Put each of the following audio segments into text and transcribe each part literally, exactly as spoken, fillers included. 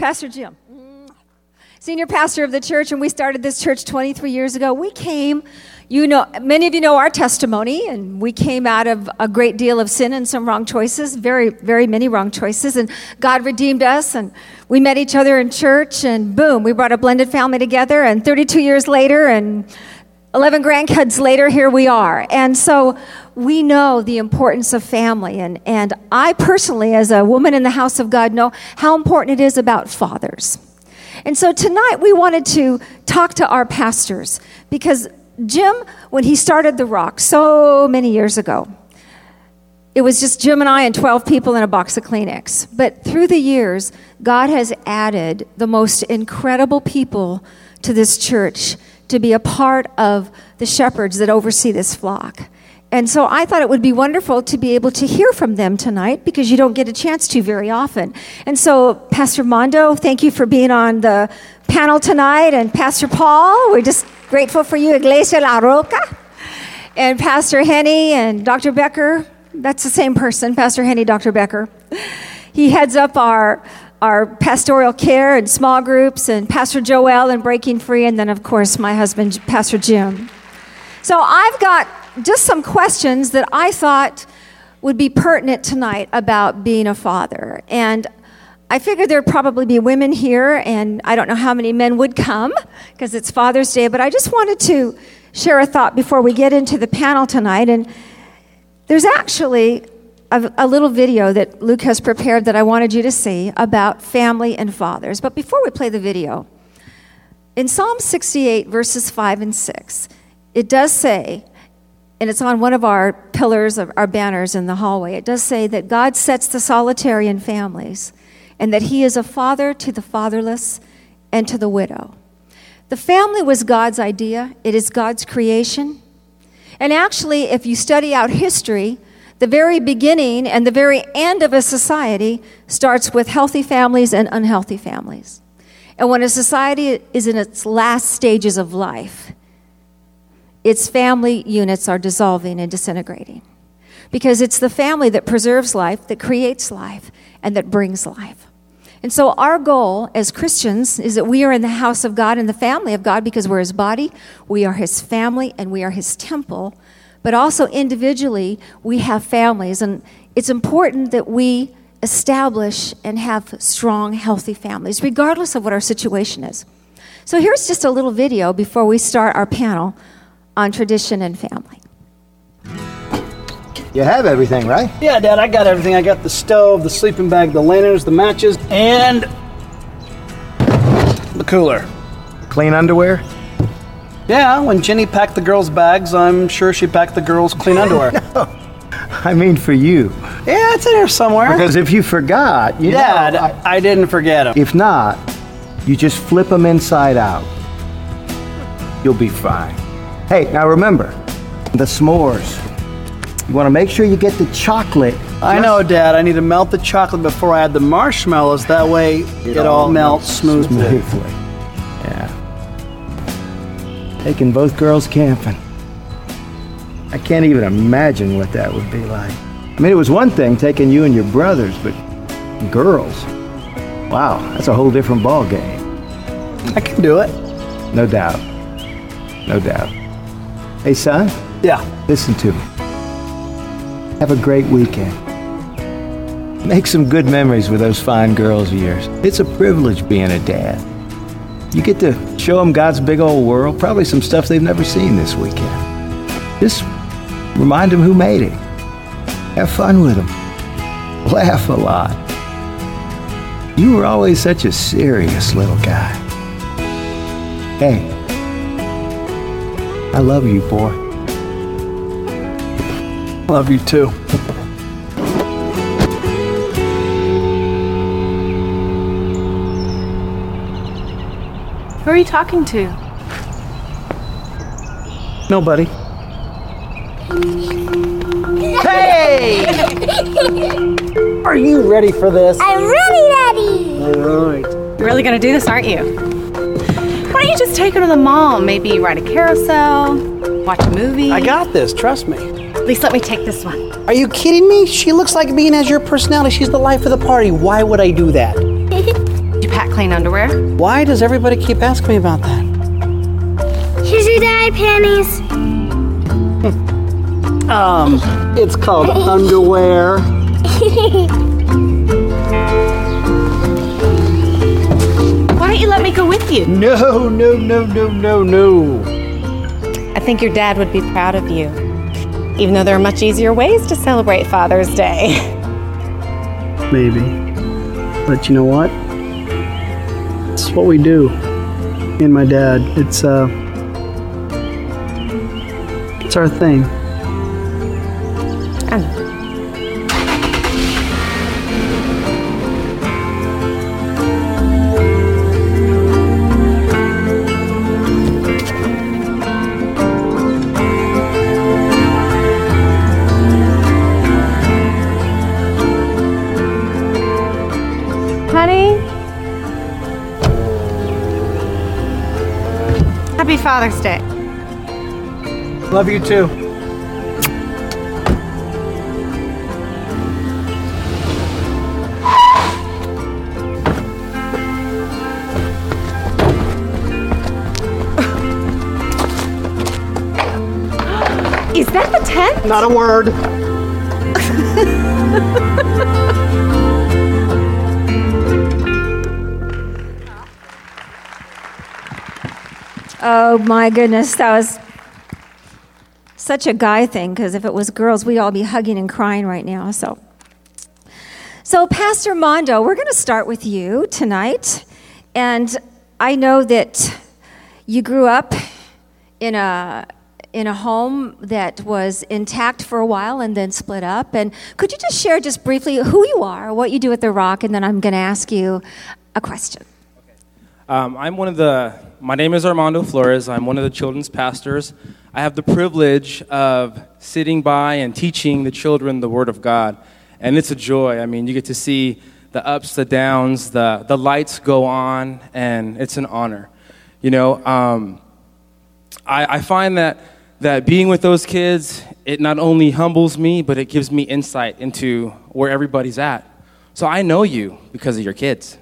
Pastor Jim, senior pastor of the church, and we started this church twenty-three years ago. We came, you know, many of you know our testimony, and we came out of a great deal of sin and some wrong choices, very, very many wrong choices, and God redeemed us, and we met each other in church, and boom, we brought a blended family together, and thirty-two years later, and eleven grandkids later, here we are. And so we know the importance of family, and, and I personally, as a woman in the house of God, know how important it is about fathers. And so tonight we wanted to talk to our pastors, because Jim, when he started The Rock so many years ago, it was just Jim and I and twelve people in a box of Kleenex. But through the years, God has added the most incredible people to this church to be a part of the shepherds that oversee this flock. And so I thought it would be wonderful to be able to hear from them tonight, because you don't get a chance to very often. And so, Pastor Mondo, thank you for being on the panel tonight. And Pastor Paul, we're just grateful for you, Iglesia La Roca. And Pastor Henny and Doctor Becker, that's the same person, Pastor Henny, Doctor Becker. He heads up our our pastoral care and small groups, and Pastor Joel and Breaking Free, and then, of course, my husband, Pastor Jim. So I've got just some questions that I thought would be pertinent tonight about being a father. And I figured there'd probably be women here, and I don't know how many men would come, because it's Father's Day, but I just wanted to share a thought before we get into the panel tonight. And there's actually a, a little video that Luke has prepared that I wanted you to see about family and fathers. But before we play the video, in Psalm sixty-eight, verses five and six, it does say, and it's on one of our pillars of our banners in the hallway, it does say that God sets the solitary in families, and that he is a father to the fatherless and to the widow. The family was God's idea. It is God's creation. And actually, if you study out history, the very beginning and the very end of a society starts with healthy families and unhealthy families. And when a society is in its last stages of life, its family units are dissolving and disintegrating. Because it's the family that preserves life, that creates life, and that brings life. And so our goal as Christians is that we are in the house of God and the family of God, because we're his body, we are his family, and we are his temple. But also individually, we have families. And it's important that we establish and have strong, healthy families, regardless of what our situation is. So here's just a little video before we start our panel on tradition and family. You have everything, right? Yeah, Dad, I got everything. I got the stove, the sleeping bag, the lanterns, the matches, and the cooler. Clean underwear? Yeah, when Jenny packed the girls' bags, I'm sure she packed the girls' clean underwear. No, I mean for you. Yeah, it's in here somewhere. Because if you forgot, you Dad, know... Dad, I, I didn't forget them. If not, you just flip them inside out. You'll be fine. Hey, now remember, the s'mores. You want to make sure you get the chocolate. I know, Dad. I need to melt the chocolate before I add the marshmallows. That way it, it all melts smoothly. smoothly. Yeah. Taking both girls camping. I can't even imagine what that would be like. I mean, it was one thing taking you and your brothers, but girls. Wow, that's a whole different ball game. I can do it. No doubt. No doubt. Hey, son? Yeah? Listen to me. Have a great weekend. Make some good memories with those fine girls of yours. It's a privilege being a dad. You get to show them God's big old world, probably some stuff they've never seen this weekend. Just remind them who made it. Have fun with them. Laugh a lot. You were always such a serious little guy. Hey, I love you, boy. Love you too. Who are you talking to? Nobody. Hey! Are you ready for this? I'm really ready! All right. You're really gonna do this, aren't you? Why don't you just take her to the mall? Maybe ride a carousel, watch a movie. I got this, trust me. At least let me take this one. Are you kidding me? She looks like being as your personality. She's the life of the party. Why would I do that? Did you pack clean underwear. Why does everybody keep asking me about that? Here's your dye panties. Um, it's called underwear. Why don't you let me go with you? No, no, no, no, no, no. I think your dad would be proud of you, even though there are much easier ways to celebrate Father's Day. Maybe. But you know what? It's what we do. Me and my dad. It's, uh... It's our thing. I know. Honey? Happy Father's Day. Love you too. Is that the tent? Not a word. Oh my goodness, that was such a guy thing, because if it was girls, we'd all be hugging and crying right now. So, so Pastor Mondo, we're going to start with you tonight. And I know that you grew up in a in a home that was intact for a while and then split up. And could you just share just briefly who you are, what you do at The Rock, and then I'm going to ask you a question. Um, I'm one of the, my name is Armando Flores. I'm one of the children's pastors. I have the privilege of sitting by and teaching the children the Word of God. And it's a joy. I mean, you get to see the ups, the downs, the, the lights go on, and it's an honor. You know, um, I, I find that, that being with those kids, it not only humbles me, but it gives me insight into where everybody's at. So I know you because of your kids.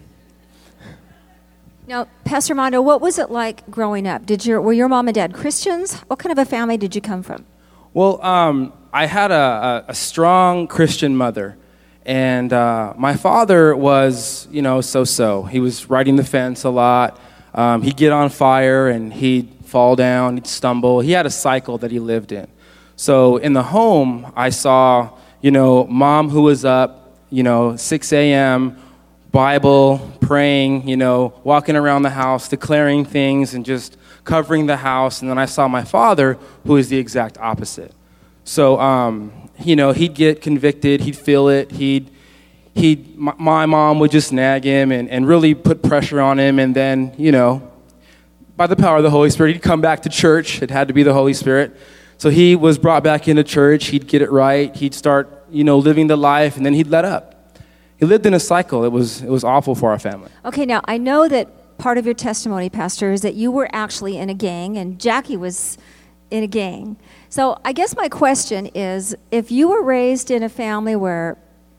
Now, Pastor Mondo, what was it like growing up? Did your were your mom and dad Christians? What kind of a family did you come from? Well, um, I had a, a, a strong Christian mother, and uh, my father was, you know, so-so. He was riding the fence a lot. Um, he'd get on fire, and he'd fall down, he'd stumble. He had a cycle that he lived in. So in the home, I saw, you know, mom who was up, you know, six a.m., Bible, praying, you know, walking around the house, declaring things and just covering the house. And then I saw my father, who is the exact opposite. So, um, you know, he'd get convicted, he'd feel it, he'd, he'd, my, my mom would just nag him and, and really put pressure on him. And then, you know, by the power of the Holy Spirit, he'd come back to church. It had to be the Holy Spirit. So he was brought back into church. He'd get it right. He'd start, you know, living the life, and then he'd let up. He lived in a cycle. It was it was awful for our family. Okay, now I know that part of your testimony, Pastor, is that you were actually in a gang, and Jackie was in a gang. So I guess my question is, if you were raised in a family where,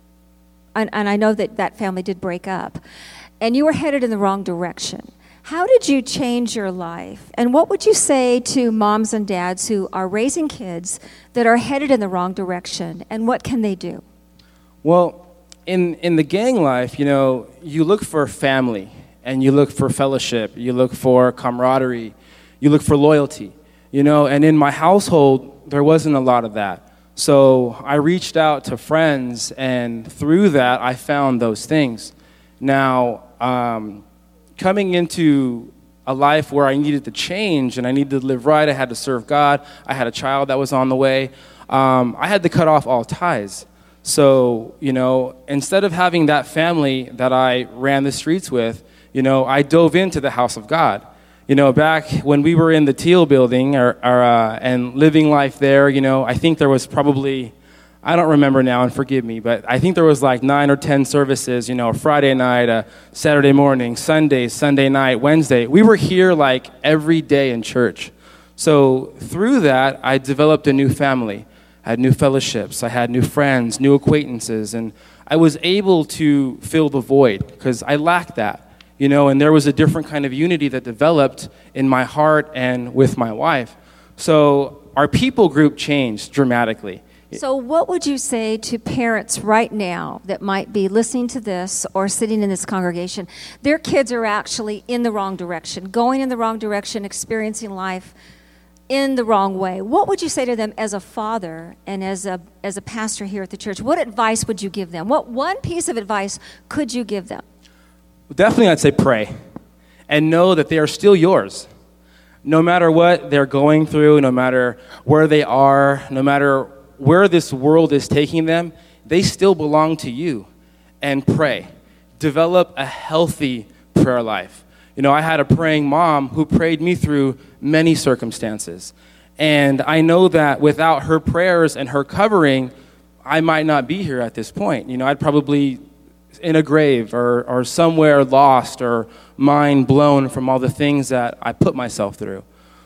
and, and I know that that family did break up, and you were headed in the wrong direction, how did you change your life? And what would you say to moms and dads who are raising kids that are headed in the wrong direction, and what can they do? Well, in in the gang life, you know, you look for family, and you look for fellowship, you look for camaraderie, you look for loyalty, you know, and in my household, there wasn't a lot of that. So I reached out to friends, and through that, I found those things. Now, um, coming into a life where I needed to change and I needed to live right, I had to serve God, I had a child that was on the way, um, I had to cut off all ties. So, you know, instead of having that family that I ran the streets with, you know, I dove into the house of God. You know, back when we were in the Teal building or, or, uh, and living life there, you know, I think there was probably, I don't remember now, and forgive me, but I think there was like nine or ten services, you know, Friday night, uh, Saturday morning, Sunday, Sunday night, Wednesday. We were here like every day in church. So through that, I developed a new family. I had new fellowships, I had new friends, new acquaintances, and I was able to fill the void because I lacked that. you know, and there was a different kind of unity that developed in my heart and with my wife. So our people group changed dramatically. So what would you say to parents right now that might be listening to this or sitting in this congregation? Their kids are actually in the wrong direction, going in the wrong direction, experiencing life in the wrong way. What would you say to them as a father and as a as a pastor here at the church? What advice would you give them? What one piece of advice could you give them? Definitely, I'd say pray and know that they are still yours. No matter what they're going through, no matter where they are, no matter where this world is taking them, they still belong to you. And pray. Develop a healthy prayer life. You know, I had a praying mom who prayed me through many circumstances. And I know that without her prayers and her covering, I might not be here at this point. You know, I'd probably in a grave or, or somewhere lost or mind blown from all the things that I put myself through.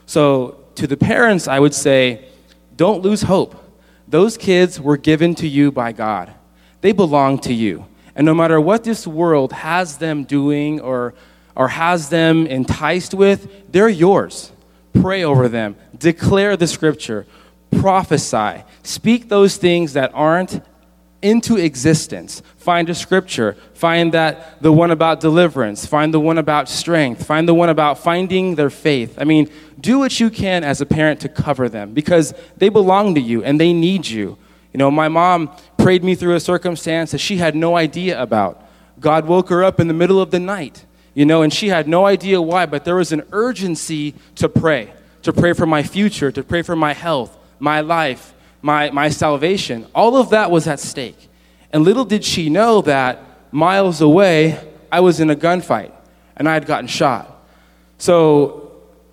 So to the parents, I would say, don't lose hope. Those kids were given to you by God. They belong to you. And no matter what this world has them doing or or has them enticed with, they're yours. Pray over them. Declare the scripture. Prophesy. Speak those things that aren't into existence. Find a scripture. Find that the one about deliverance. Find the one about strength. Find the one about finding their faith. I mean, do what you can as a parent to cover them because they belong to you and they need you. You know, my mom prayed me through a circumstance that she had no idea about. God woke her up in the middle of the night. You know, and she had no idea why, but there was an urgency to pray, to pray for my future, to pray for my health, my life, my, my salvation. All of that was at stake. And little did she know that miles away, I was in a gunfight, and I had gotten shot. So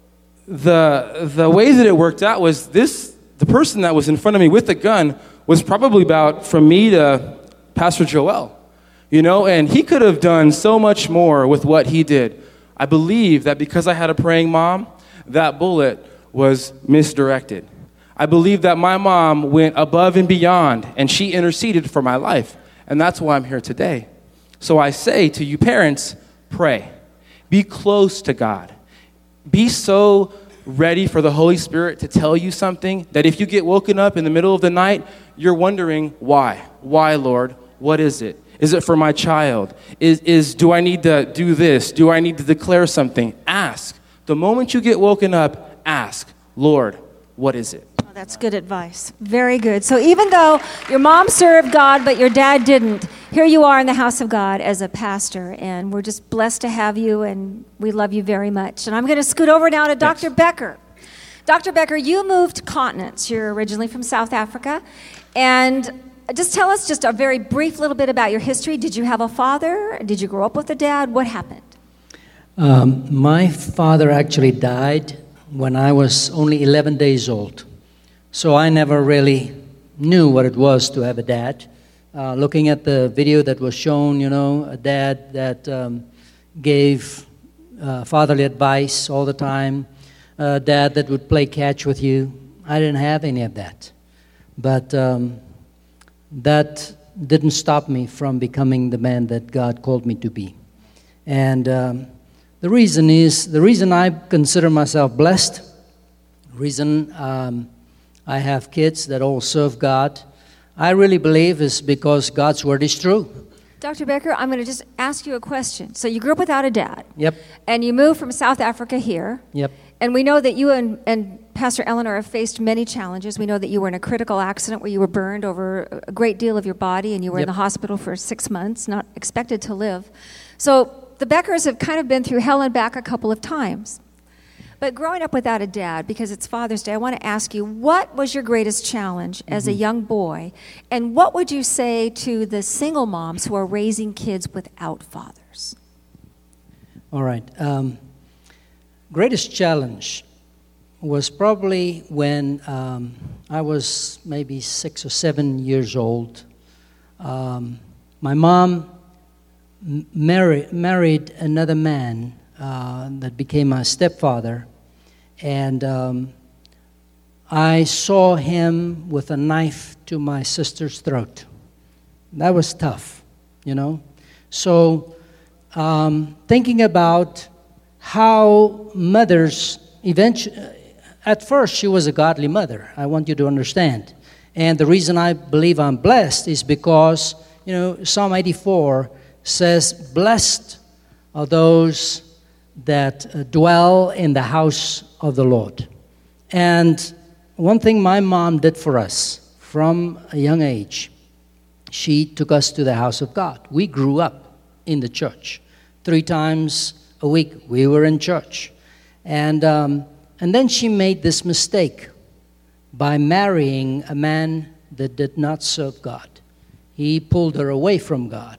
the, the way that it worked out was this, the person that was in front of me with the gun was probably about from me to Pastor Joel. You know, and he could have done so much more with what he did. I believe that because I had a praying mom, that bullet was misdirected. I believe that my mom went above and beyond, and she interceded for my life. And that's why I'm here today. So I say to you parents, pray. Be close to God. Be so ready for the Holy Spirit to tell you something that if you get woken up in the middle of the night, you're wondering, why? Why, Lord? What is it? Is it for my child? Is, is do I need to do this? Do I need to declare something? Ask. The moment you get woken up, ask, Lord, what is it? Oh, that's good advice. Very good. So even though your mom served God, but your dad didn't, here you are in the house of God as a pastor, and we're just blessed to have you, and we love you very much. And I'm going to scoot over now to Doctor Yes. Becker. Doctor Becker, you moved continents. You're originally from South Africa, and just tell us just a very brief little bit about your history. Did you have a father? Did you grow up with a dad? What happened? Um, my father actually died when I was only eleven days old. So I never really knew what it was to have a dad. Uh, looking at the video that was shown, you know, a dad that um, gave uh, fatherly advice all the time, a dad that would play catch with you. I didn't have any of that. But Um, that didn't stop me from becoming the man that God called me to be. And um, the reason is, the reason I consider myself blessed, the reason um, I have kids that all serve God, I really believe is because God's word is true. Doctor Becker, I'm going to just ask you a question. So you grew up without a dad. Yep. And you moved from South Africa here. Yep. And we know that you and, and Pastor Eleanor have faced many challenges. We know that you were in a critical accident where you were burned over a great deal of your body, and you were Yep. in the hospital for six months, not expected to live. So the Beckers have kind of been through hell and back a couple of times. But growing up without a dad, because it's Father's Day, I want to ask you, what was your greatest challenge as a young boy? And what would you say to the single moms who are raising kids without fathers? All right. Um, greatest challenge was probably when um, I was maybe six or seven years old. Um, my mom m- married, married another man uh, that became my stepfather. And um, I saw him with a knife to my sister's throat. That was tough, you know. So um, thinking about how mothers eventually, at first she was a godly mother. I want you to understand. And the reason I believe I'm blessed is because, you know, Psalm eighty-four says, blessed are those that uh, dwell in the house of the Lord. And one thing my mom did for us from a young age, she took us to the house of God. We grew up in the church. Three times a week we were in church. And, um, and then she made this mistake by marrying a man that did not serve God. He pulled her away from God.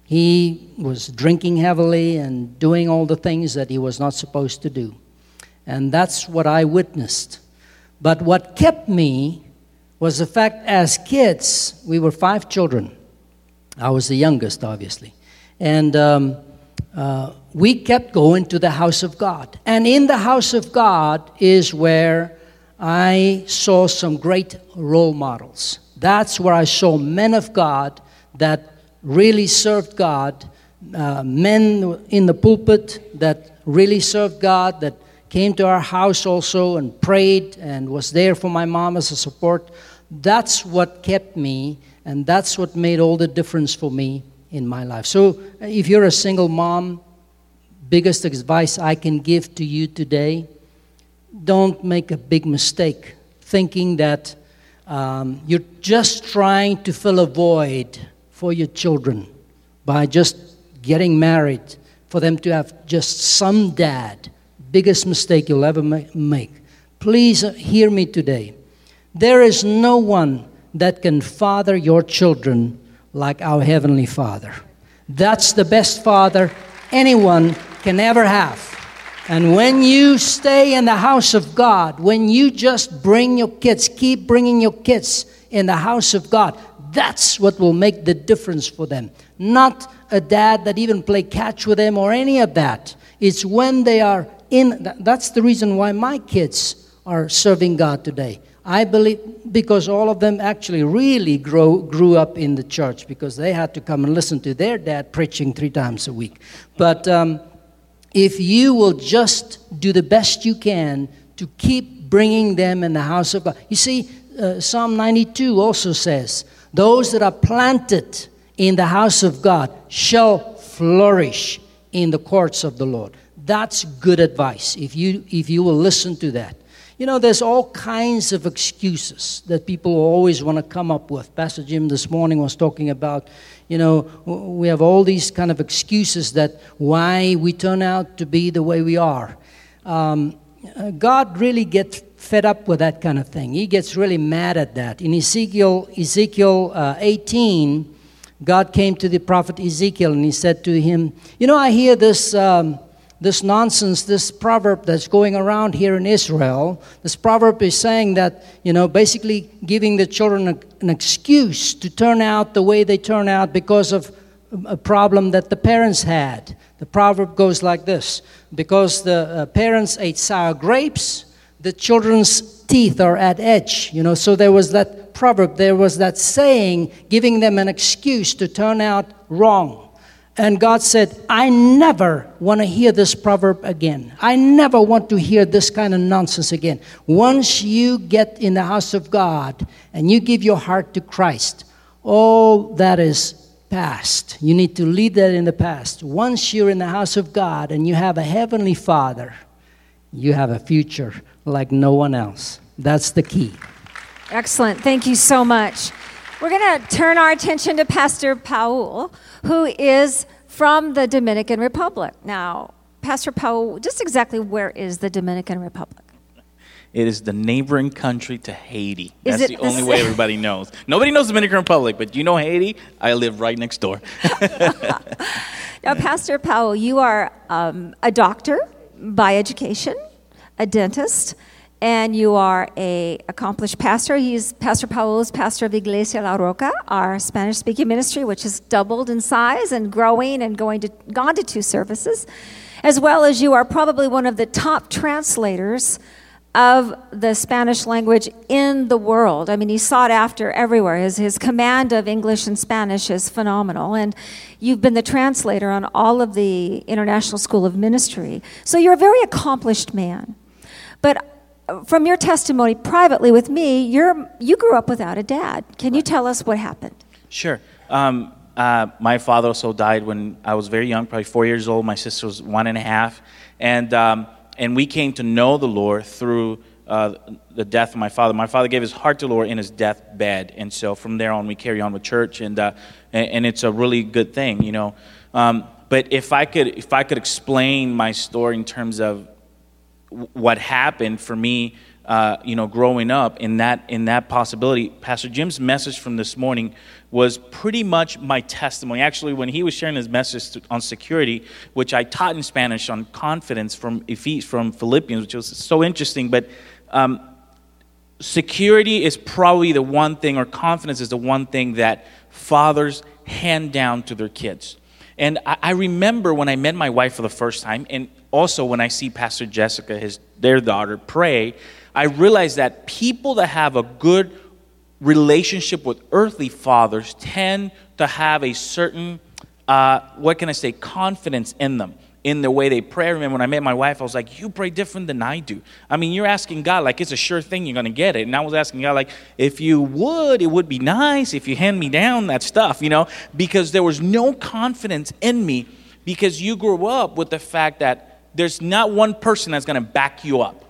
He was drinking heavily and doing all the things that he was not supposed to do. And that's what I witnessed. But what kept me was the fact, as kids, we were five children. I was the youngest, obviously. And um, uh, we kept going to the house of God. And in the house of God is where I saw some great role models. That's where I saw men of God that really served God, uh, men in the pulpit that really served God, that came to our house also and prayed and was there for my mom as a support. That's what kept me, and that's what made all the difference for me in my life. So if you're a single mom, biggest advice I can give to you today, don't make a big mistake thinking that um, you're just trying to fill a void for your children by just getting married, for them to have just some dad. Biggest mistake you'll ever ma- make. Please hear me today. There is no one that can father your children like our Heavenly Father. That's the best father anyone can ever have. And when you stay in the house of God, when you just bring your kids, keep bringing your kids in the house of God, that's what will make the difference for them. Not a dad that even play catch with them or any of that. It's when they are in, that's the reason why my kids are serving God today. I believe because all of them actually really grow, grew up in the church because they had to come and listen to their dad preaching three times a week. But um, if you will just do the best you can to keep bringing them in the house of God. You see, uh, Psalm ninety-two also says, those that are planted in the house of God shall flourish in the courts of the Lord. That's good advice if you if you will listen to that. You know, there's all kinds of excuses that people always want to come up with. Pastor Jim this morning was talking about, you know, we have all these kind of excuses that why we turn out to be the way we are. Um, God really gets fed up with that kind of thing. He gets really mad at that. In Ezekiel, Ezekiel uh, eighteen, God came to the prophet Ezekiel and he said to him, you know, I hear this... Um, This nonsense, this proverb that's going around here in Israel. This proverb is saying that, you know, basically giving the children a, an excuse to turn out the way they turn out because of a problem that the parents had. The proverb goes like this: because the uh, parents ate sour grapes, the children's teeth are at edge. You know, so there was that proverb, there was that saying, giving them an excuse to turn out wrong. And God said, I never want to hear this proverb again. I never want to hear this kind of nonsense again. Once you get in the house of God and you give your heart to Christ, all that is past. You need to leave that in the past. Once you're in the house of God and you have a heavenly Father, you have a future like no one else. That's the key. Excellent. Thank you so much. We're going to turn our attention to Pastor Paul, who is from the Dominican Republic. Now, Pastor Paul, just exactly where is the Dominican Republic? It is the neighboring country to Haiti. Is That's it the only way everybody knows. Nobody knows the Dominican Republic, but you know Haiti? I live right next door. Now, Pastor Paul, you are um, a doctor by education, a dentist, and you are a accomplished pastor. He's Pastor Paul is pastor of Iglesia La Roca, our Spanish-speaking ministry, which has doubled in size and growing and going to gone to two services, as well as you are probably one of the top translators of the Spanish language in the world. I mean, he's sought after everywhere. His, his command of English and Spanish is phenomenal. And you've been the translator on all of the International School of Ministry. So you're a very accomplished man. But from your testimony privately with me, you're, you grew up without a dad. Can you tell us what happened? Sure. Um, uh, my father also died when I was very young, probably four years old. My sister was one and a half. And um, and we came to know the Lord through uh, the death of my father. My father gave his heart to the Lord in his deathbed. And so from there on, we carry on with church. And uh, and, and it's a really good thing, you know. Um, but if I could if I could explain my story in terms of what happened for me, uh, you know, growing up in that in that possibility, Pastor Jim's message from this morning was pretty much my testimony. Actually, when he was sharing his message to, on security, which I taught in Spanish on confidence from Ephes, from Philippians, which was so interesting. But um, security is probably the one thing, or confidence is the one thing that fathers hand down to their kids. And I, I remember when I met my wife for the first time, and also when I see Pastor Jessica, his their daughter, pray, I realized that people that have a good relationship with earthly fathers tend to have a certain, uh, what can I say, confidence in them, in the way they pray. I remember when I met my wife, I was like, you pray different than I do. I mean, you're asking God like it's a sure thing you're going to get it. And I was asking God like, if you would, it would be nice if you hand me down that stuff, you know, because there was no confidence in me, because you grew up with the fact that there's not one person that's going to back you up.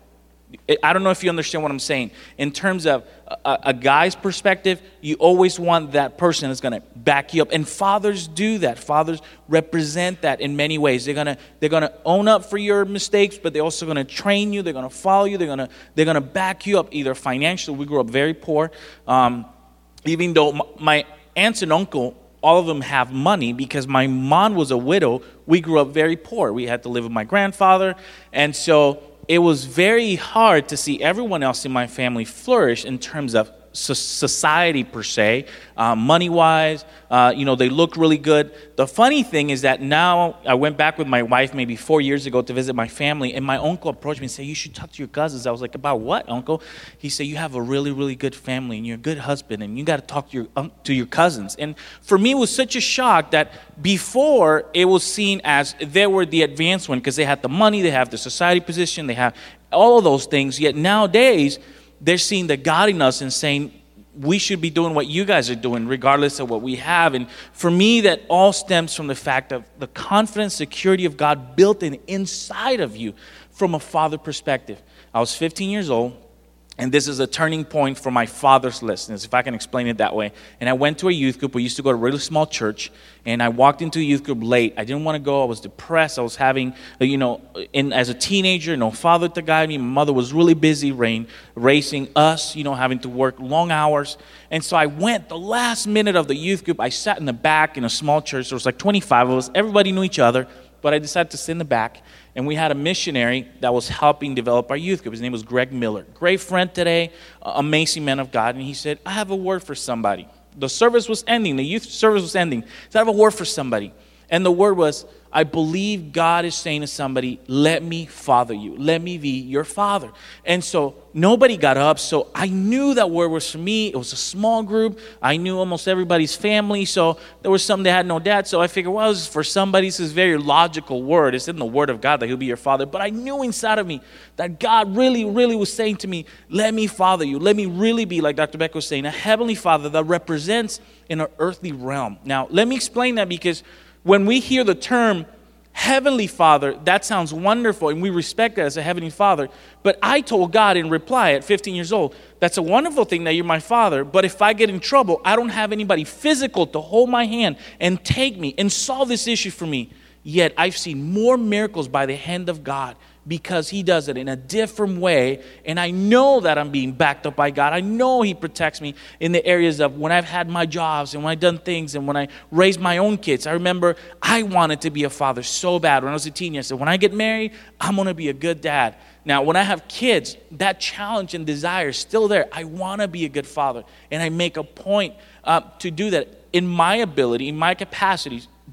I don't know if you understand what I'm saying. In terms of a, a guy's perspective, you always want that person that's going to back you up. And fathers do that. Fathers represent that in many ways. They're going to they're going to own up for your mistakes, but they're also going to train you. They're going to follow you. They're going to they're going to back you up, either financially. We grew up very poor. Um, even though my, my aunts and uncle, all of them have money, because my mom was a widow, we grew up very poor. We had to live with my grandfather. And so it was very hard to see everyone else in my family flourish in terms of society per se, uh, money-wise. Uh, you know, they looked really good. The funny thing is that now I went back with my wife maybe four years ago to visit my family, and my uncle approached me and said, you should talk to your cousins. I was like, about what, uncle? He said, you have a really, really good family, and you're a good husband, and you got to talk to your um, to your cousins. And for me, it was such a shock that before it was seen as they were the advanced one because they had the money, they have the society position, they have all of those things. Yet nowadays, they're seeing the God in us and saying, we should be doing what you guys are doing, regardless of what we have. And for me, that all stems from the fact of the confidence, security of God built in inside of you from a father perspective. I was fifteen years old, and this is a turning point for my father's lessons, if I can explain it that way. And I went to a youth group. We used to go to a really small church, and I walked into a youth group late. I didn't want to go. I was depressed. I was having, you know, in, as a teenager, no father to guide me. My mother was really busy rain, raising us, you know, having to work long hours. And so I went the last minute of the youth group. I sat in the back in a small church. There was like twenty-five of us. Everybody knew each other, but I decided to sit in the back. And we had a missionary that was helping develop our youth group. His name was Greg Miller. Great friend today, amazing man of God. And he said, I have a word for somebody. The service was ending. The youth service was ending. He said, I have a word for somebody. And the word was, I believe God is saying to somebody, let me father you. Let me be your father. And so nobody got up. So I knew that word was for me. It was a small group. I knew almost everybody's family. So there was some that had no dad. So I figured, well, this is for somebody. This is a very logical word. It's in the word of God that he'll be your father. But I knew inside of me that God really, really was saying to me, let me father you. Let me really be, like Doctor Beck was saying, a heavenly father that represents in an earthly realm. Now, let me explain that, because when we hear the term Heavenly Father, that sounds wonderful, and we respect that as a Heavenly Father. But I told God in reply at fifteen years old, that's a wonderful thing that you're my Father, but if I get in trouble, I don't have anybody physical to hold my hand and take me and solve this issue for me. Yet I've seen more miracles by the hand of God, because he does it in a different way. And I know that I'm being backed up by God. I know he protects me in the areas of when I've had my jobs and when I've done things and when I raised my own kids. I remember I wanted to be a father so bad when I was a teenager. I said, when I get married, I'm going to be a good dad. Now, when I have kids, that challenge and desire is still there. I want to be a good father. And I make a point uh, to do that in my ability, in my capacities,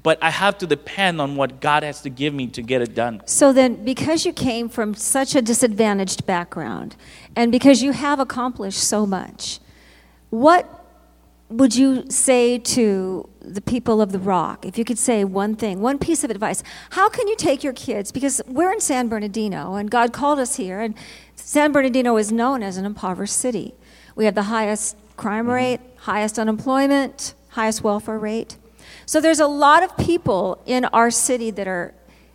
but I have to depend on what God has to give me to get it done. So then, because you came from such a disadvantaged background, and because you have accomplished so much, what would you say to the people of the Rock? If you could say one thing, one piece of advice, how can you take your kids? Because we're in San Bernardino, and God called us here, and San Bernardino is known as an impoverished city. We have the highest crime rate, highest unemployment, highest welfare rate. So there's a lot of people in our city that are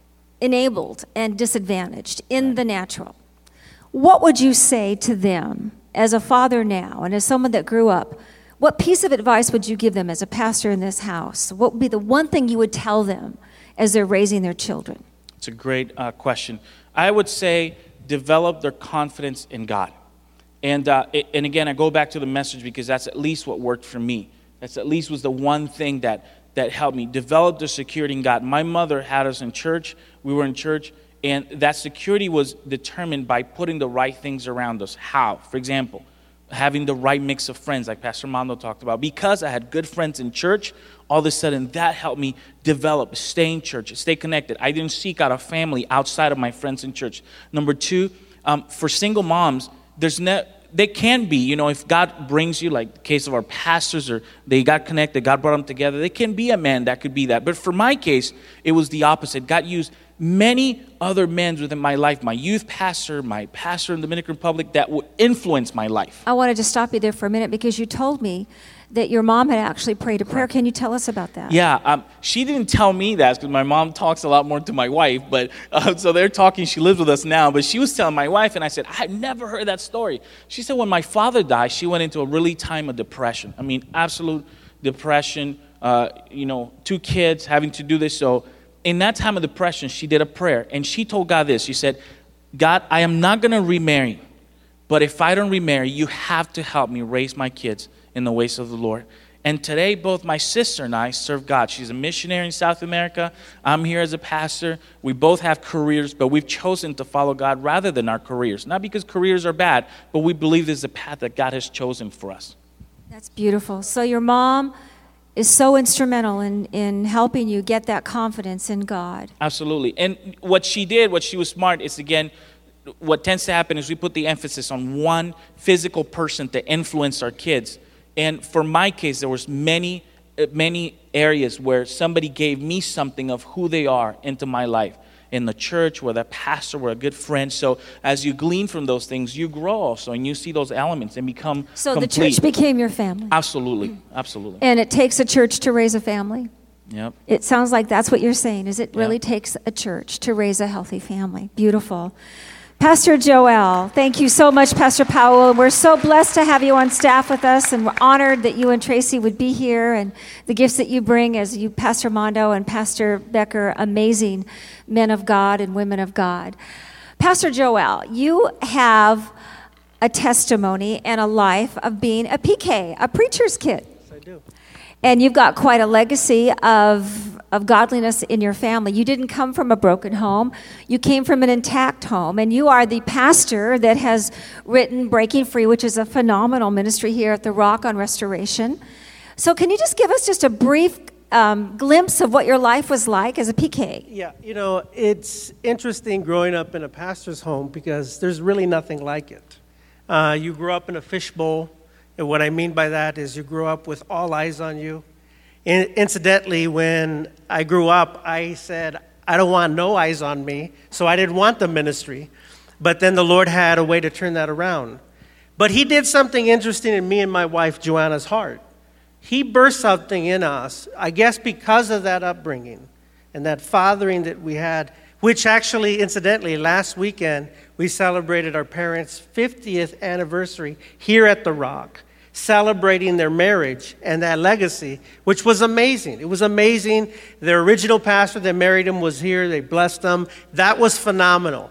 enabled and disadvantaged in the natural. What would you say to them as a father now and as someone that grew up? What piece of advice would you give them as a pastor in this house? What would be the one thing you would tell them as they're raising their children? It's a great uh, question. I would say develop their confidence in God. And uh, it, and again, I go back to the message because that's at least what worked for me. That's at least was the one thing that, that helped me. Develop the security in God. My mother had us in church. We were in church. And that security was determined by putting the right things around us. How? For example, having the right mix of friends, like Pastor Mando talked about. Because I had good friends in church, all of a sudden that helped me develop, stay in church, stay connected. I didn't seek out a family outside of my friends in church. Number two, um, for single moms, there's no, they can be, you know, if God brings you, like the case of our pastors, or they got connected, God brought them together, they can be a man that could be that. But for my case, it was the opposite. God used many other men within my life, my youth pastor, my pastor in the Dominican Republic, that would influence my life. I wanted to stop you there for a minute because you told me that your mom had actually prayed a prayer. Can you tell us about that? Yeah, um, she didn't tell me that because my mom talks a lot more to my wife. But uh, so they're talking, she lives with us now, but she was telling my wife, and I said, I've never heard that story. She said when my father died, she went into a really time of depression. I mean, absolute depression, uh, you know, two kids having to do this. So in that time of depression, she did a prayer, and she told God this. She said, God, I am not going to remarry, but if I don't remarry, you have to help me raise my kids in the ways of the Lord. And today, both my sister and I serve God. She's a missionary in South America. I'm here as a pastor. We both have careers, but we've chosen to follow God rather than our careers. Not because careers are bad, but we believe this is a path that God has chosen for us. That's beautiful. So your mom is so instrumental in, in helping you get that confidence in God. Absolutely. And what she did, what she was smart, is again, what tends to happen is we put the emphasis on one physical person to influence our kids. And for my case, there was many, many areas where somebody gave me something of who they are into my life. In the church, where a pastor, where a good friend. So as you glean from those things, you grow also, and you see those elements and become So complete. the church became your family. Absolutely, absolutely. And it takes a church to raise a family. Yep. It sounds like that's what you're saying, is it really Yep. takes a church to raise a healthy family. Beautiful. Pastor Joel, thank you so much, Pastor Powell. We're so blessed to have you on staff with us, and we're honored that you and Tracy would be here, and the gifts that you bring as you, Pastor Mondo and Pastor Becker, amazing men of God and women of God. Pastor Joel, you have a testimony and a life of being a P K, a preacher's kid. Yes, I do. And you've got quite a legacy of, of godliness in your family. You didn't come from a broken home. You came from an intact home. And you are the pastor that has written Breaking Free, which is a phenomenal ministry here at The Rock on Restoration. So can you just give us just a brief um, glimpse of what your life was like as a P K? Yeah, you know, it's interesting growing up in a pastor's home because there's really nothing like it. Uh, you grew up in a fishbowl. And what I mean by that is you grew up with all eyes on you. In, incidentally, when I grew up, I said, I don't want no eyes on me, so I didn't want the ministry. But then the Lord had a way to turn that around. But he did something interesting in me and my wife, Joanna's heart. He birthed something in us, I guess because of that upbringing and that fathering that we had, which actually, incidentally, last weekend, we celebrated our parents' fiftieth anniversary here at The Rock, celebrating their marriage and that legacy, which was amazing. It was amazing. Their original pastor that married him was here. They blessed them. That was phenomenal.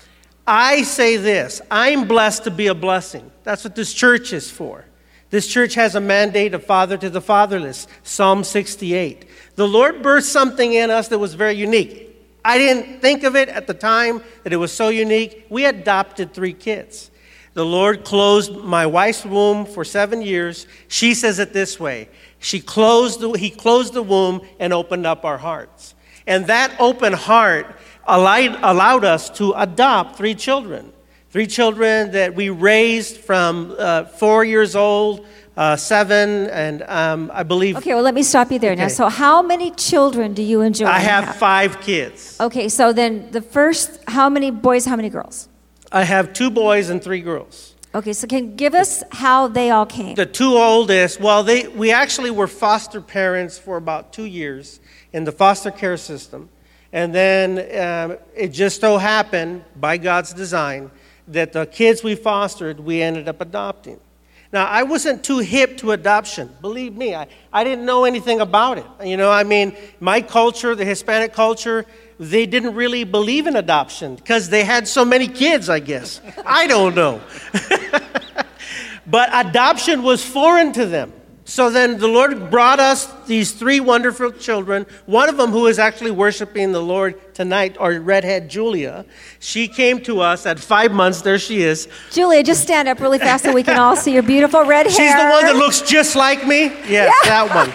I say this, I'm blessed to be a blessing. That's what this church is for. This church has a mandate of father to the fatherless, Psalm sixty-eight. The Lord birthed something in us that was very unique. I didn't think of it at the time that it was so unique. We adopted three kids. The Lord closed my wife's womb for seven years. She says it this way. She closed the, he closed the womb and opened up our hearts. And that open heart allowed, allowed us to adopt three children. Three children that we raised from uh, four years old, uh, seven, and um, I believe... Okay, well, let me stop you there okay. now. So how many children do you enjoy? I have five kids. Okay, so then the first, how many boys, how many girls? I have two boys and three girls. Okay, so can you give us how they all came? The two oldest, well, they we actually were foster parents for about two years in the foster care system. And then um, it just so happened, by God's design, that the kids we fostered, we ended up adopting. Now, I wasn't too hip to adoption. Believe me, I, I didn't know anything about it. You know, I mean, my culture, the Hispanic culture, they didn't really believe in adoption because they had so many kids, I guess. I don't know. But adoption was foreign to them. So then the Lord brought us these three wonderful children. One of them, who is actually worshiping the Lord tonight, our redhead Julia, she came to us at five months. There she is. Julia, just stand up really fast so we can all see your beautiful red hair. She's the one that looks just like me? Yes, yeah. That one.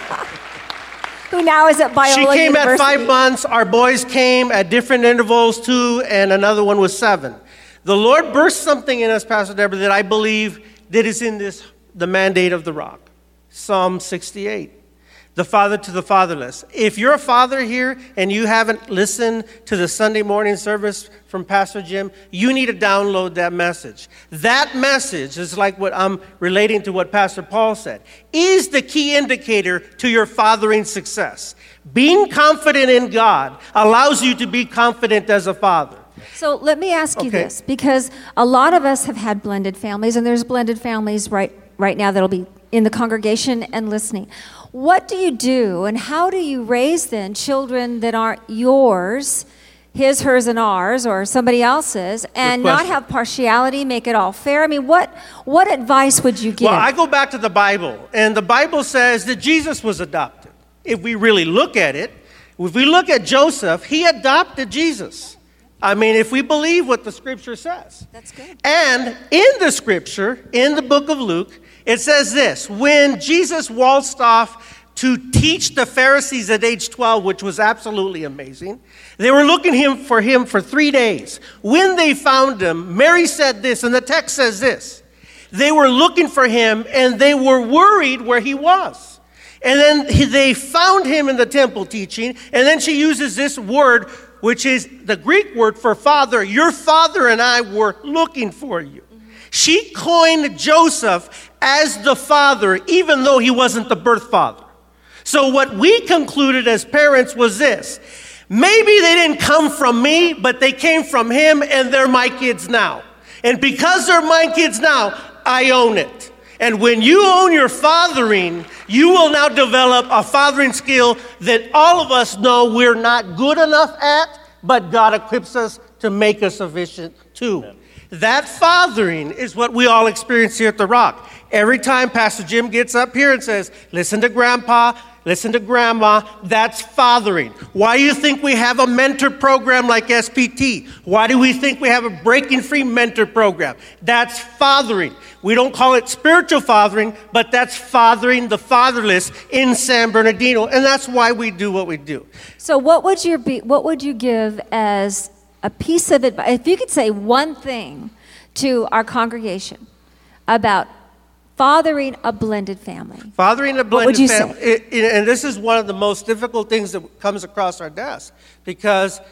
Who now is at Biola She came University. at five months. Our boys came at different intervals too, and another one was seven. The Lord burst something in us, Pastor Deborah, that I believe that is in this, the mandate of the rock. Psalm sixty-eight, the father to the fatherless. If you're a father here and you haven't listened to the Sunday morning service from Pastor Jim, you need to download that message. That message is like what I'm relating to what Pastor Paul said, is the key indicator to your fathering success. Being confident in God allows you to be confident as a father. So let me ask you Okay. this, because a lot of us have had blended families, and there's blended families right, right now that'll be in the congregation and listening. What do you do, and how do you raise then children that aren't yours, his, hers, and ours, or somebody else's, and not have partiality, make it all fair? I mean, what what advice would you give? Well, I go back to the Bible, and the Bible says that Jesus was adopted. If we really look at it, if we look at Joseph, he adopted Jesus. I mean, if we believe what the Scripture says. That's good. And in the Scripture, in the book of Luke, it says this: when Jesus waltzed off to teach the Pharisees at age twelve, which was absolutely amazing, they were looking him for him for three days. When they found him, Mary said this, and the text says this: they were looking for him, and they were worried where he was. And then he, they found him in the temple teaching, and then she uses this word, which is the Greek word for father. Your father and I were looking for you. She coined Joseph as the father, even though he wasn't the birth father. So what we concluded as parents was this: maybe they didn't come from me, but they came from him, and they're my kids now. And because they're my kids now, I own it. And when you own your fathering, you will now develop a fathering skill that all of us know we're not good enough at, but God equips us to make us sufficient too. Amen. That fathering is what we all experience here at The Rock. Every time Pastor Jim gets up here and says, listen to Grandpa, listen to Grandma, that's fathering. Why do you think we have a mentor program like S P T? Why do we think we have a Breaking Free mentor program? That's fathering. We don't call it spiritual fathering, but that's fathering the fatherless in San Bernardino, and that's why we do what we do. So what would you be, what would you give as a piece of advice, if you could say one thing to our congregation about fathering a blended family? Fathering a blended what would you family, say? It, it, and this is one of the most difficult things that comes across our desk, because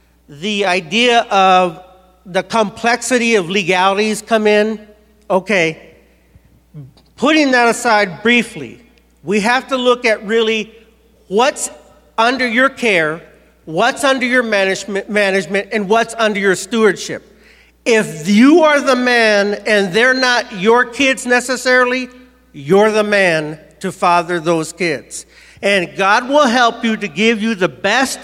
the idea of the complexity of legalities come in. Okay, putting that aside briefly, we have to look at really what's under your care, what's under your management, management, and what's under your stewardship. If you are the man and they're not your kids necessarily, you're the man to father those kids. And God will help you to give you the best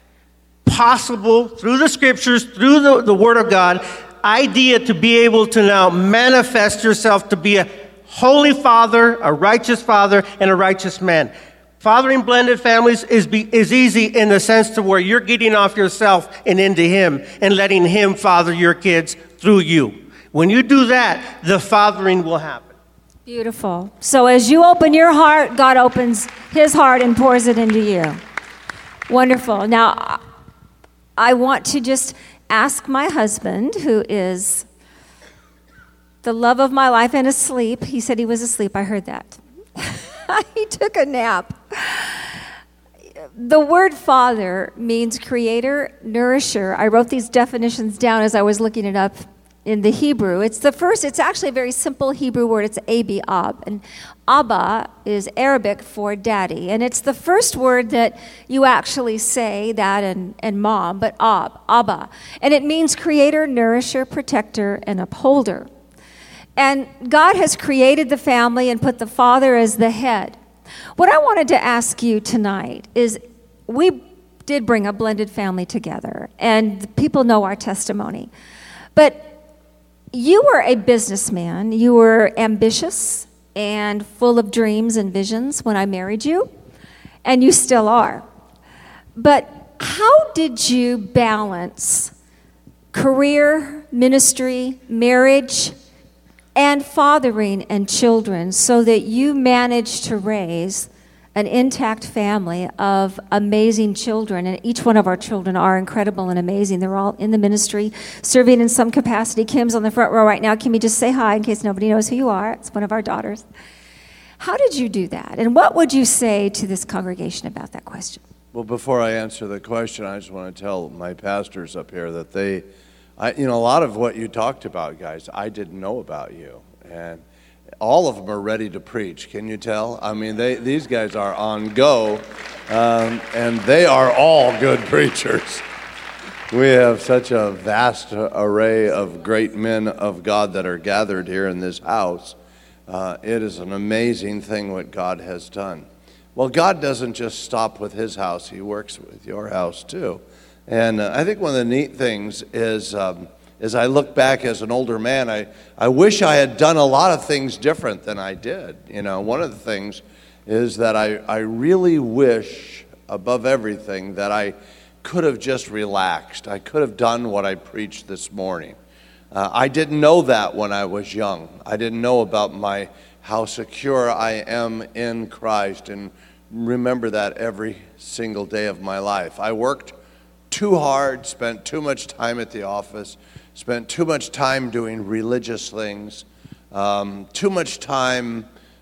possible, through the Scriptures, through the, the Word of God, idea to be able to now manifest yourself to be a holy father, a righteous father, and a righteous man. Fathering blended families is be, is easy in the sense to where you're getting off yourself and into him and letting him father your kids through you. When you do that, the fathering will happen. Beautiful. So as you open your heart, God opens his heart and pours it into you. Wonderful. Now, I want to just ask my husband, who is the love of my life and asleep. He said he was asleep. I heard that. He took a nap. The word father means creator, nourisher. I wrote these definitions down as I was looking it up in the Hebrew. It's the first, it's actually a very simple Hebrew word. It's Abi, Ab. And Abba is Arabic for daddy. And it's the first word that you actually say, that and, and mom, but Ab, Abba. And it means creator, nourisher, protector, and upholder. And God has created the family and put the father as the head. What I wanted to ask you tonight is, we did bring a blended family together, and people know our testimony. But you were a businessman. You were ambitious and full of dreams and visions when I married you, and you still are. But how did you balance career, ministry, marriage, and fathering and children so that you managed to raise an intact family of amazing children? And each one of our children are incredible and amazing. They're all in the ministry, serving in some capacity. Kim's on the front row right now. Kimmy, just say hi in case nobody knows who you are. It's one of our daughters. How did you do that? And what would you say to this congregation about that question? Well, before I answer the question, I just want to tell my pastors up here that they, I, you know, a lot of what you talked about, guys, I didn't know about you. And all of them are ready to preach. Can you tell? I mean, they, these guys are on go, um, and they are all good preachers. We have such a vast array of great men of God that are gathered here in this house. Uh, it is an amazing thing what God has done. Well, God doesn't just stop with his house. He works with your house, too. And uh, I think one of the neat things is, um, as I look back as an older man, I, I wish I had done a lot of things different than I did. You know, one of the things is that I, I really wish, above everything, that I could have just relaxed. I could have done what I preached this morning. Uh, I didn't know that when I was young. I didn't know about my how secure I am in Christ, and remember that every single day of my life. I worked too hard, spent too much time at the office, spent too much time doing religious things, um, too much time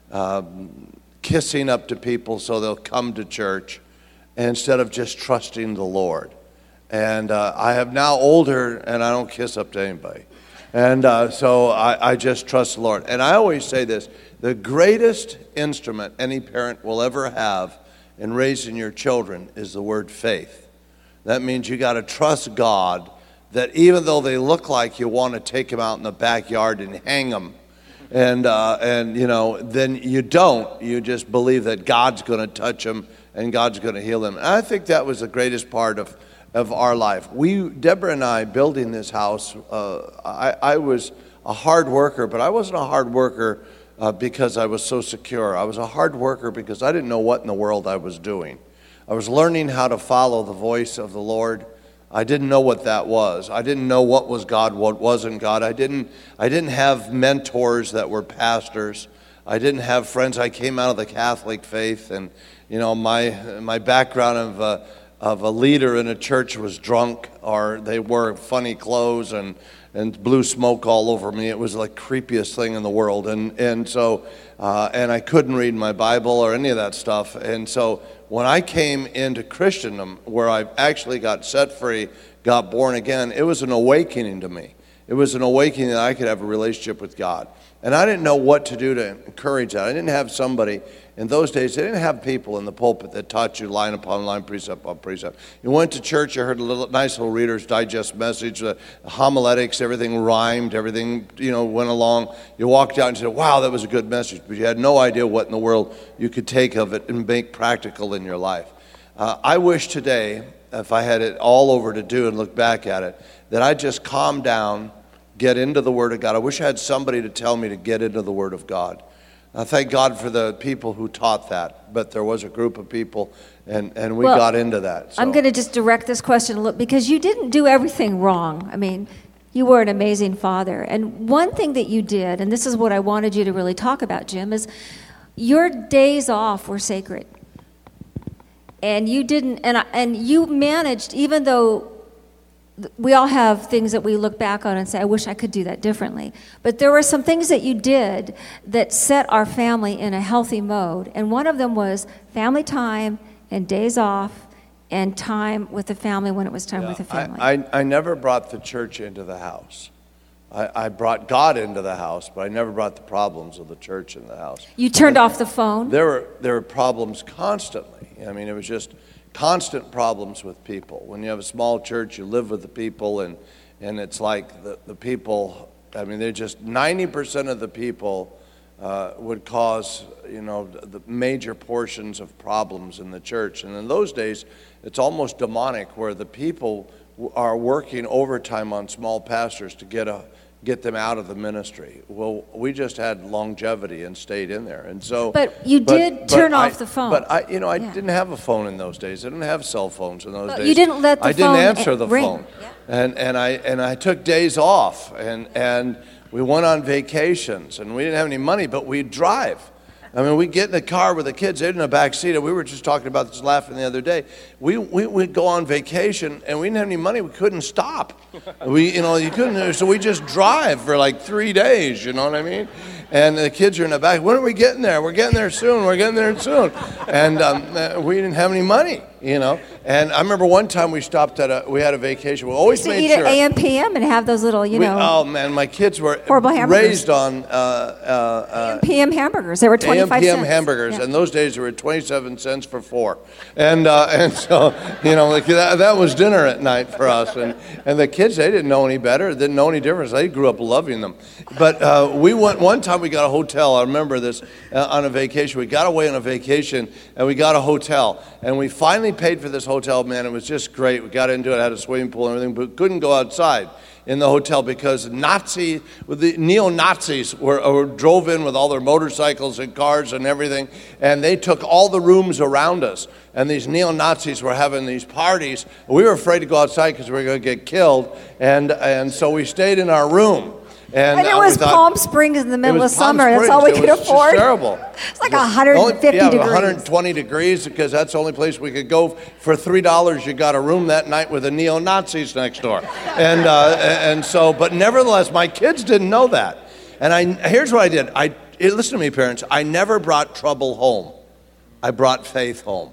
um, kissing up to people so they'll come to church, instead of just trusting the Lord. And uh, I am now older, and I don't kiss up to anybody. And uh, so I, I just trust the Lord. And I always say this, the greatest instrument any parent will ever have in raising your children is the word faith. That means you got to trust God that even though they look like you want to take them out in the backyard and hang them, and, uh, and you know, then you don't. You just believe that God's going to touch them and God's going to heal them. And I think that was the greatest part of of our life. We, Deborah and I, building this house, uh, I, I was a hard worker, but I wasn't a hard worker uh, because I was so secure. I was a hard worker because I didn't know what in the world I was doing. I was learning how to follow the voice of the Lord. I didn't know what that was. I didn't know what was God, what wasn't God. I didn't, I didn't have mentors that were pastors. I didn't have friends. I came out of the Catholic faith, and you know, my my background of uh, of a leader in a church was drunk, or they wore funny clothes and, and blew smoke all over me. It was like the creepiest thing in the world. And, and so, uh, and I couldn't read my Bible or any of that stuff. And so when I came into Christendom, where I actually got set free, got born again, it was an awakening to me. It was an awakening that I could have a relationship with God. And I didn't know what to do to encourage that. I didn't have somebody. In those days, they didn't have people in the pulpit that taught you line upon line, precept upon precept. You went to church, you heard a little, nice little Reader's Digest message, uh, homiletics, everything rhymed, everything, you know, went along. You walked out and said, wow, that was a good message, but you had no idea what in the world you could take of it and make practical in your life. Uh, I wish today, if I had it all over to do and look back at it, that I'd just calm down, get into the Word of God. I wish I had somebody to tell me to get into the Word of God. I thank God for the people who taught that, but there was a group of people, and, and we well, got into that. So. I'm going to just direct this question a little, because you didn't do everything wrong. I mean, You were an amazing father. And one thing that you did, and this is what I wanted you to really talk about, Jim, is your days off were sacred. And you didn't, and, and you managed, even though we all have things that we look back on and say, I wish I could do that differently. But there were some things that you did that set our family in a healthy mode. And one of them was family time and days off and time with the family when it was time Yeah, with the family. I, I, I never brought the church into the house. I, I brought God into the house, but I never brought the problems of the church into the house. You turned off the phone? There were, there were problems constantly. I mean, it was just constant problems with people. When you have a small church, you live with the people, and, and it's like the, the people, I mean, they're just ninety percent of the people uh, would cause, you know, the major portions of problems in the church. And in those days, it's almost demonic where the people are working overtime on small pastors to get a get them out of the ministry. Well, we just had longevity and stayed in there. And so But you but- did but turn I- off the phone. But I, you know, I Yeah. didn't have a phone in those days. I didn't have cell phones in those But days. you didn't let the I didn't phone answer a- the ring. phone. And and I and I took days off, and and we went on vacations, and we didn't have any money, but we'd drive. I mean, we'd get in the car with the kids, they'd in the back seat, and we were just talking about this, laughing the other day. We, we, we'd go on vacation, and we didn't have any money, we couldn't stop. We, you know, you couldn't, so we just drive for like three days, you know what I mean? And the kids are in the back, when are we getting there? We're getting there soon, we're getting there soon. And um, we didn't have any money, you know? And I remember one time we stopped at a, we had a vacation, we always to made eat sure. at A M P M and have those little, you we, know, oh man, my kids were horrible hamburgers. raised on uh, uh, uh, P M hamburgers. They were twenty-five A M P M cents. hamburgers. Yeah. In those days, they were twenty-seven cents for four, and uh, and so you know like that, that was dinner at night for us. And and the kids, they didn't know any better, didn't know any difference. They grew up loving them. But uh, we went one time. We got a hotel. I remember this uh, on a vacation. We got away on a vacation, and we got a hotel, and we finally paid for this hotel. Man, it was just great. We got into it, had a swimming pool and everything, but couldn't go outside in the hotel because Nazi, the neo-Nazis were, were drove in with all their motorcycles and cars and everything, and they took all the rooms around us. And these neo-Nazis were having these parties. We were afraid to go outside because we were going to get killed, and and so we stayed in our room. And, And it uh, was we thought- Palm Springs in the it middle of was Palm summer. That's all we Springs. could It was just afford. terrible. It's like one hundred fifty yeah, degrees. one hundred twenty degrees because that's the only place we could go. For three dollars, you got a room that night with the neo-Nazis next door. And, uh, and so, but nevertheless, my kids didn't know that. And I, here's what I did. I, listen to me, parents. I never brought trouble home. I brought faith home.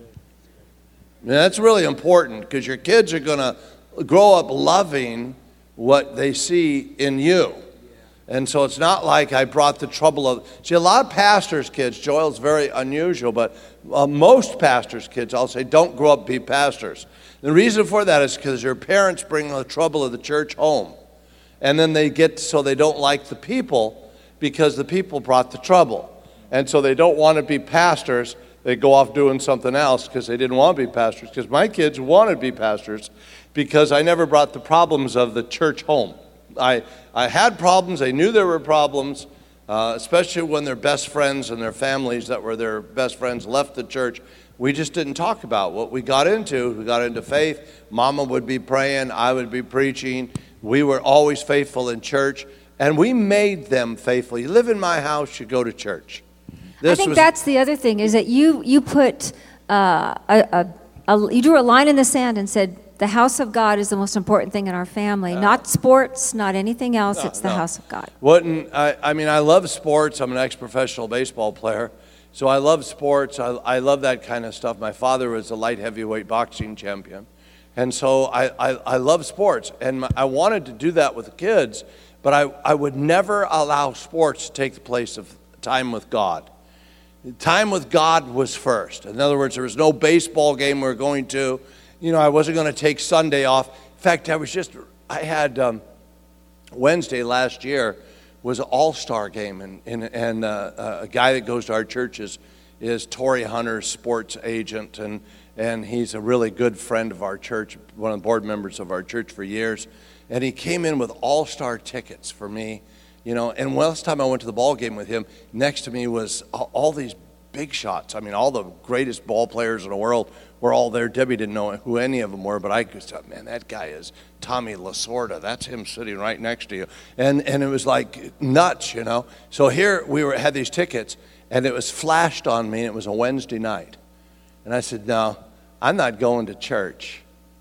And that's really important because your kids are going to grow up loving what they see in you. And so it's not like I brought the trouble of, see, a lot of pastors' kids, Joel's very unusual, but uh, most pastors' kids, I'll say, don't grow up be pastors. The reason for that is because your parents bring the trouble of the church home. And then they get, so they don't like the people because the people brought the trouble. And so they don't want to be pastors. They go off doing something else because they didn't want to be pastors. Because my kids wanted to be pastors because I never brought the problems of the church home. I, I had problems. They knew there were problems, uh, especially when their best friends and their families that were their best friends left the church. We just didn't talk about what we got into. We got into faith. Mama would be praying. I would be preaching. We were always faithful in church. And we made them faithful. You live in my house, you go to church. This I think was, that's the other thing is that you you put uh, a, a, a you drew a line in the sand and said the house of God is the most important thing in our family, Uh, not sports, not anything else. No, it's the no. house of God. Wouldn't, I, I mean, I love sports. I'm an ex-professional baseball player. So I love sports. I, I love that kind of stuff. My father was a light heavyweight boxing champion. And so I, I, I love sports. And my, I wanted to do that with the kids, but I, I would never allow sports to take the place of time with God. Time with God was first. In other words, there was no baseball game we were going to. You know, I wasn't going to take Sunday off. In fact, I was just, I had um, Wednesday last year was an all-star game, and, and, and uh, a guy that goes to our church is, is Torrey Hunter's sports agent, and, and he's a really good friend of our church, one of the board members of our church for years, and he came in with all-star tickets for me, you know, and last time I went to the ball game with him, next to me was all, all these big shots. I mean, all the greatest ball players in the world were all there. Debbie didn't know who any of them were, but I just thought, man, that guy is Tommy Lasorda. That's him sitting right next to you. And and it was like nuts, you know. So here we were had these tickets, and it was flashed on me, and it was a Wednesday night. And I said, no, I'm not going to church.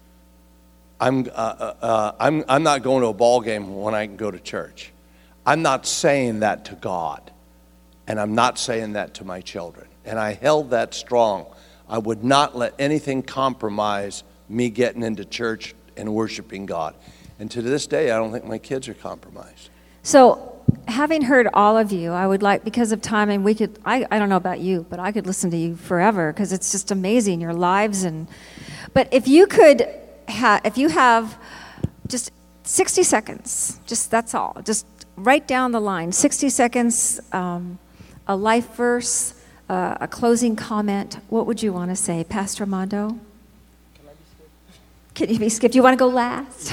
I'm, uh, uh, I'm, I'm not going to a ball game when I can go to church. I'm not saying that to God, and I'm not saying that to my children. And I held that strong. I would not let anything compromise me getting into church and worshiping God. And to this day, I don't think my kids are compromised. So, having heard all of you, I would like, because of time, and we could, I, I don't know about you, but I could listen to you forever, because it's just amazing, your lives. And but if you could, ha, if you have just sixty seconds, just that's all, just write down the line, sixty seconds, um, a life verse, uh, a closing comment, what would you want to say? Pastor Armando? Can I be skipped? Can you be skipped? Do you want to go last?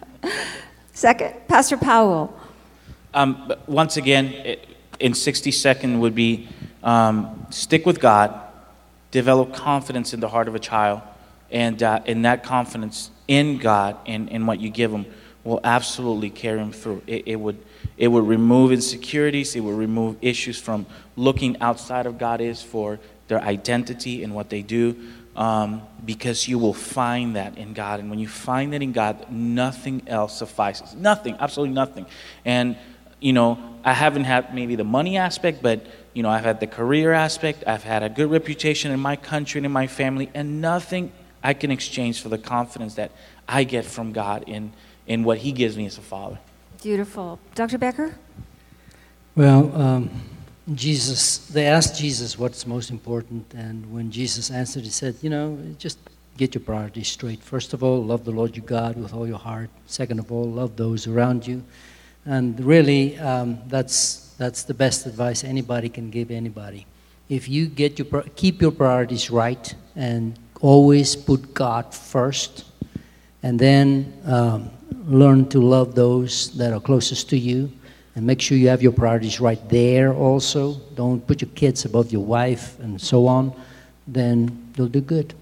Second, Pastor Powell. Um, but once again, it, in sixty seconds would be um, stick with God, develop confidence in the heart of a child, and uh, in that confidence in God and in what you give them will absolutely carry them through. It, it would it would remove insecurities. It would remove issues from looking outside of God is for their identity and what they do, um, because you will find that in God. And when you find that in God, nothing else suffices. Nothing, absolutely nothing. And you know, I haven't had maybe the money aspect, but, you know, I've had the career aspect. I've had a good reputation in my country and in my family, and nothing I can exchange for the confidence that I get from God in, in what He gives me as a father. Beautiful. Doctor Becker? Well, um, Jesus, they asked Jesus what's most important, and when Jesus answered, He said, you know, just get your priorities straight. First of all, love the Lord your God with all your heart. Second of all, love those around you. And really, um, that's that's the best advice anybody can give anybody. If you get your keep your priorities right and always put God first, and then um, learn to love those that are closest to you, and make sure you have your priorities right there also. Don't put your kids above your wife and so on. Then you'll do good.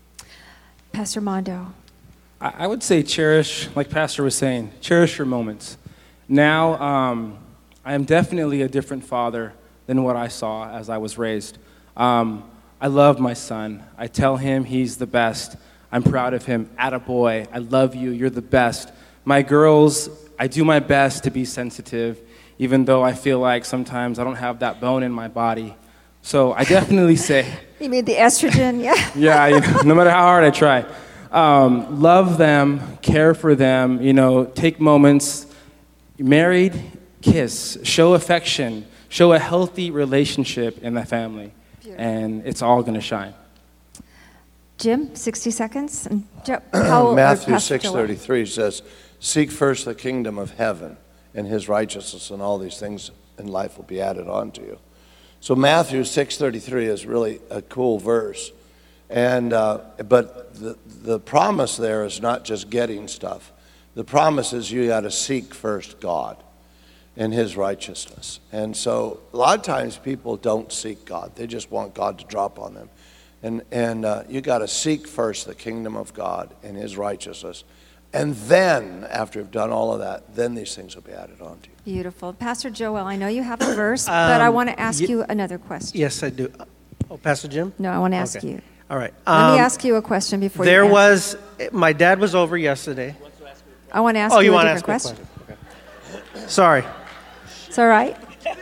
Pastor Mondo. I, I would say cherish, like Pastor was saying, cherish your moments. Now, um, I am definitely a different father than what I saw as I was raised. Um, I love my son. I tell him he's the best. I'm proud of him. Attaboy, I love you. You're the best. My girls, I do my best to be sensitive, even though I feel like sometimes I don't have that bone in my body. So I definitely say... You mean the estrogen, yeah? Yeah, you know, no matter how hard I try. Um, love them, care for them, you know, take moments... Married, kiss, show affection, show a healthy relationship in the family, Beautiful. And it's all going to shine. Jim, sixty seconds. And jo- how, Matthew six thirty-three says, seek first the kingdom of heaven and His righteousness, and all these things in life will be added on to you. So Matthew six thirty-three is really a cool verse. And uh, but the, the promise there is not just getting stuff. The promise is you got to seek first God and His righteousness. And so a lot of times people don't seek God. They just want God to drop on them. And and uh, you got to seek first the kingdom of God and His righteousness. And then, after you've done all of that, then these things will be added on to you. Beautiful. Pastor Joel, I know you have a verse, um, but I want to ask y- you another question. Yes, I do. Oh, Pastor Jim? No, I want to ask okay. you. All right. Let Um, me ask you a question before there you was, my dad was over yesterday. I want to ask oh, you, you a want to different ask question. me a question? Okay. Sorry. It's all right.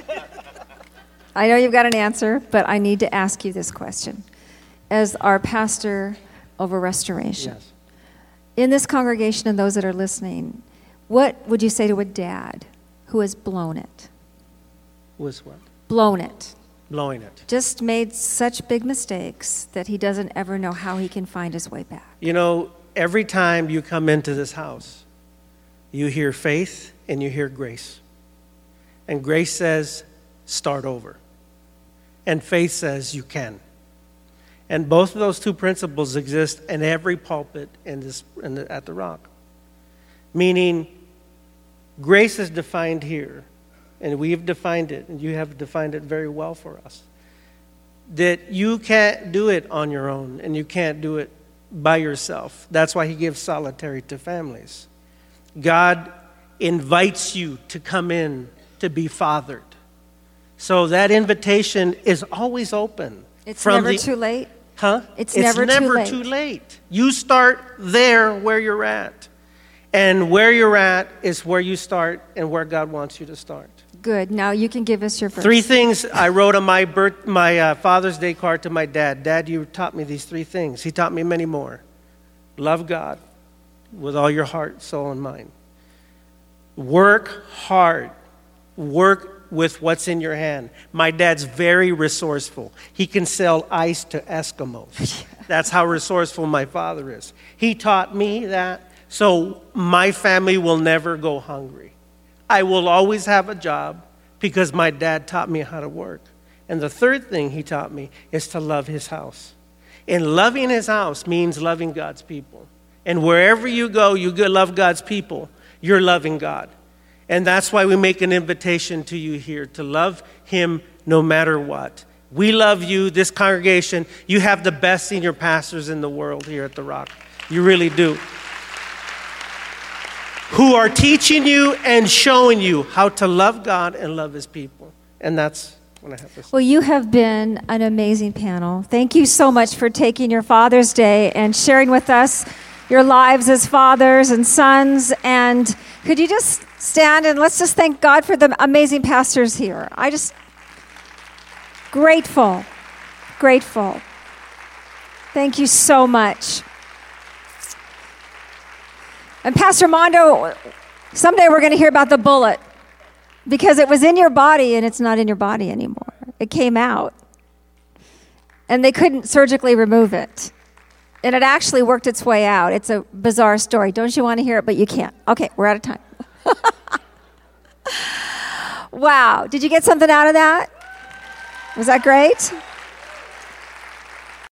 I know you've got an answer, but I need to ask you this question. As our pastor over Restoration, Yes. in this congregation and those that are listening, what would you say to a dad who has blown it? Was what? Blown it. Blowing it. Just made such big mistakes that he doesn't ever know how he can find his way back. You know, every time you come into this house, you hear faith and you hear grace. And grace says, start over. And faith says, you can. And both of those two principles exist in every pulpit in this, in the, at the Rock. Meaning, grace is defined here, and we have defined it, and you have defined it very well for us. that you can't do it on your own and you can't do it by yourself. That's why he gives solitary to families. God invites you to come in to be fathered. So that invitation is always open. It's from never the, too late. Huh? It's, it's never, never too late. too late. You start there where you're at. And where you're at is where you start and where God wants you to start. Good. Now you can give us your verse. Three things I wrote on my birth, my uh, Father's Day card to my dad. Dad, you taught me these three things. He taught me many more. Love God with all your heart, soul, and mind. Work hard. Work with what's in your hand. My dad's very resourceful. He can sell ice to Eskimos. That's how resourceful my father is. He taught me that. So my family will never go hungry. I will always have a job because my dad taught me how to work. And the third thing he taught me is to love his house. And loving his house means loving God's people. And wherever you go, you love God's people, you're loving God. And that's why we make an invitation to you here to love him no matter what. We love you, this congregation. You have the best senior pastors in the world here at The Rock. You really do. Who are teaching you and showing you how to love God and love his people. And that's what I have to say. Well, you have been an amazing panel. Thank you so much for taking your Father's Day and sharing with us your lives as fathers and sons. And could you just stand and let's just thank God for the amazing pastors here. I just, grateful, grateful. Thank you so much. And Pastor Mondo, someday we're going to hear about the bullet because it was in your body and it's not in your body anymore. It came out. And they couldn't surgically remove it. And it actually worked its way out. It's a bizarre story. Don't you want to hear it? But you can't. Okay, we're out of time. Wow. Did you get something out of that? Was that great?